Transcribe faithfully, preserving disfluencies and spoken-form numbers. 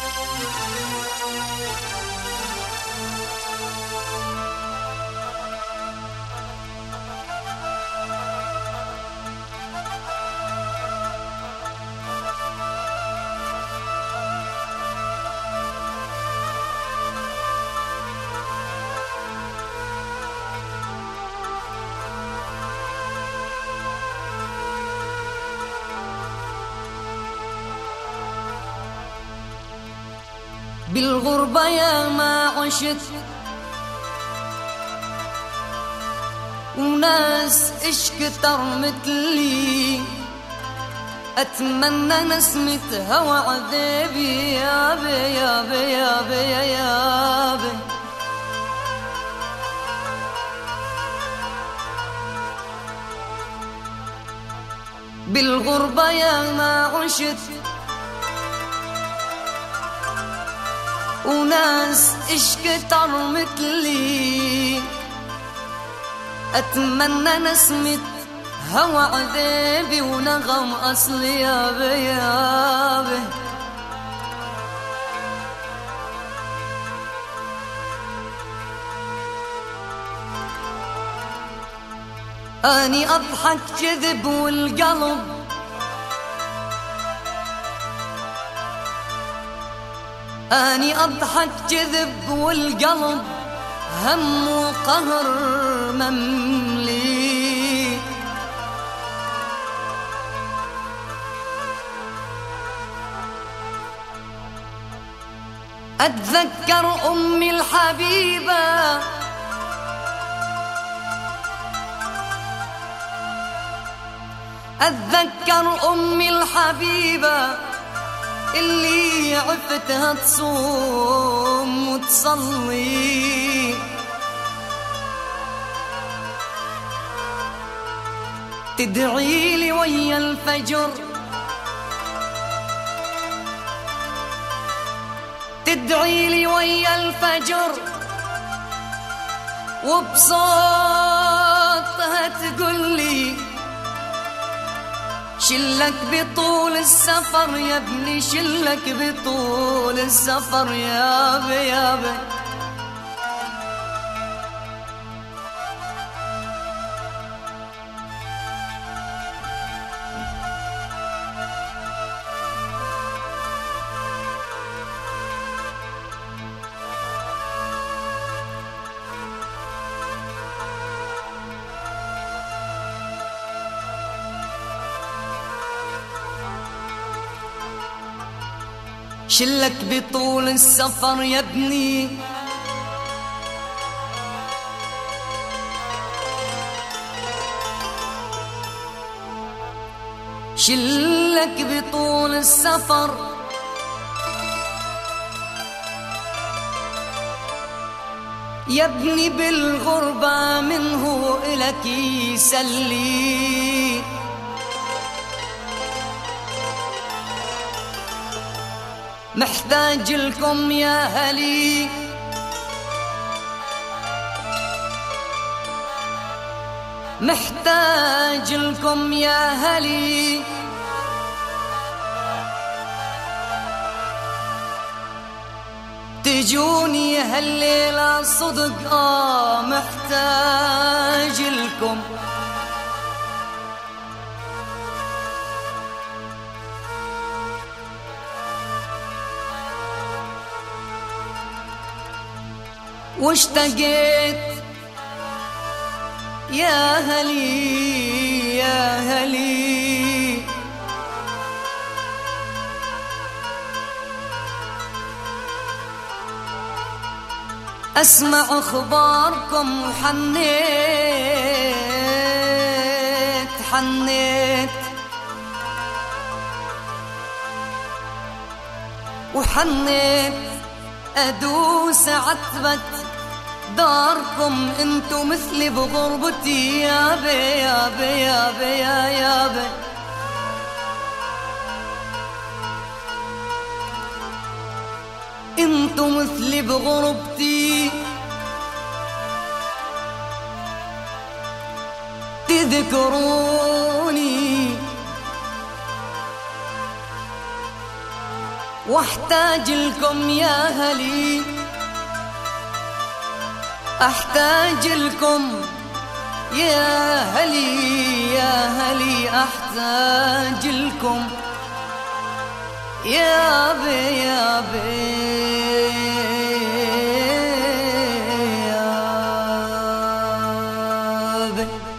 بالغربة يا ما عشت وناس إش كتر مثلي، أتمنى نسمة هوى عذابي يابي يابي يابي يابي. بالغربة يا ما عشت وناس إش كتر مثلي، أتمنى نسمة هوى عذابي ونغم أصلي يابي يابي. أني أضحك كذب والقلب أني أضحك كذب والقلب هم وقهر مملي. أتذكر أمي الحبيبة أتذكر أمي الحبيبة اللي عفتها تصوم وتصلي، تدعي لي ويا الفجر تدعي لي ويا الفجر وبصوتها تقول لي شلك بطول السفر يا ابني، شلك بطول السفر يابي يابي. شلك بطول السفر يا ابني، شلك بطول السفر يا ابني، بالغربة منه إلك يسلي. محتاج لكم يا هلي، محتاج لكم يا هلي، تجوني هالليلة صدق آه محتاج لكم. واشتقيت يا هلي يا هلي، أسمع أخباركم وحنيت حنيت وحنيت أدوس عتبة داركم، انتو مثلي بغربتي يابي يابي يابي يا يابي. انتو مثلي بغربتي تذكروني واحتاج لكم يا هلي، احتاج لكم يا هلي يا هلي، احتاج لكم يا بي يا بي يا بي.